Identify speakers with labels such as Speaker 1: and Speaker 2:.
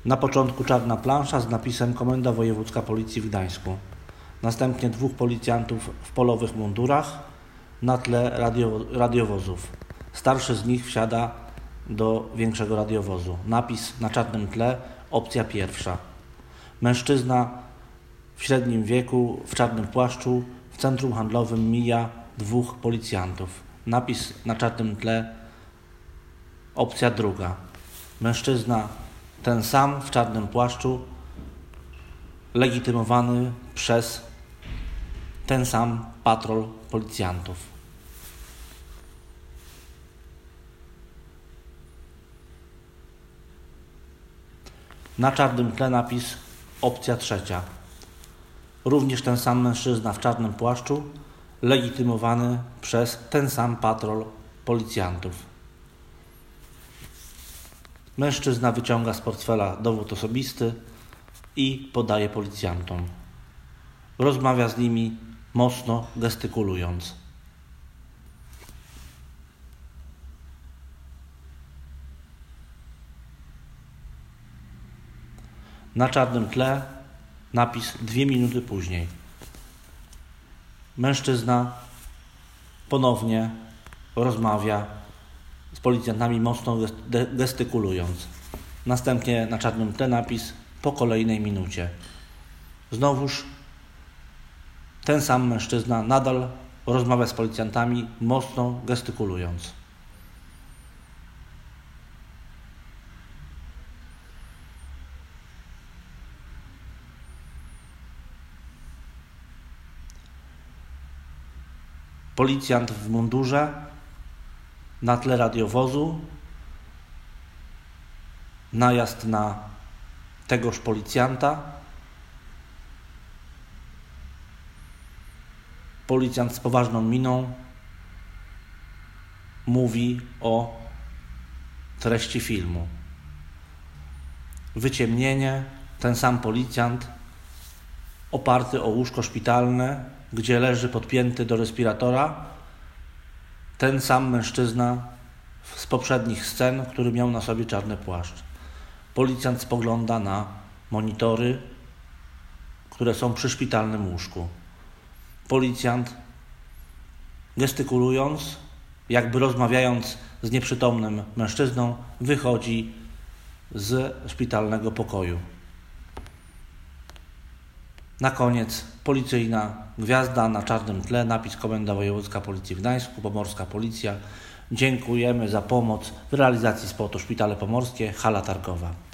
Speaker 1: Na początku czarna plansza z napisem Komenda Wojewódzka Policji w Gdańsku. Następnie 2 policjantów w polowych mundurach na tle radiowozów. Starszy z nich wsiada do większego radiowozu. Napis na czarnym tle, opcja pierwsza. Mężczyzna w średnim wieku, w czarnym płaszczu, w centrum handlowym mija 2 policjantów. Napis na czarnym tle, opcja druga. Mężczyzna ten sam w czarnym płaszczu, legitymowany przez ten sam patrol policjantów. Na czarnym tle napis opcja trzecia. Również ten sam mężczyzna w czarnym płaszczu, legitymowany przez ten sam patrol policjantów. Mężczyzna wyciąga z portfela dowód osobisty i podaje policjantom. Rozmawia z nimi, mocno gestykulując. Na czarnym tle napis 2 minuty później. Mężczyzna ponownie rozmawia z policjantami, mocno gestykulując. Następnie na czarnym tle napis po kolejnej minucie. Znowuż ten sam mężczyzna nadal rozmawia z policjantami, mocno gestykulując. Policjant w mundurze na tle radiowozu, najazd na tegoż policjanta. Policjant z poważną miną mówi o treści filmu. Wyciemnienie, ten sam policjant oparty o łóżko szpitalne, gdzie leży podpięty do respiratora ten sam mężczyzna z poprzednich scen, który miał na sobie czarny płaszcz. Policjant spogląda na monitory, które są przy szpitalnym łóżku. Policjant, gestykulując, jakby rozmawiając z nieprzytomnym mężczyzną, wychodzi z szpitalnego pokoju. Na koniec policyjna gwiazda na czarnym tle, napis Komenda Wojewódzka Policji w Gdańsku, Pomorska Policja. Dziękujemy za pomoc w realizacji spotu Szpitale Pomorskie, hala targowa.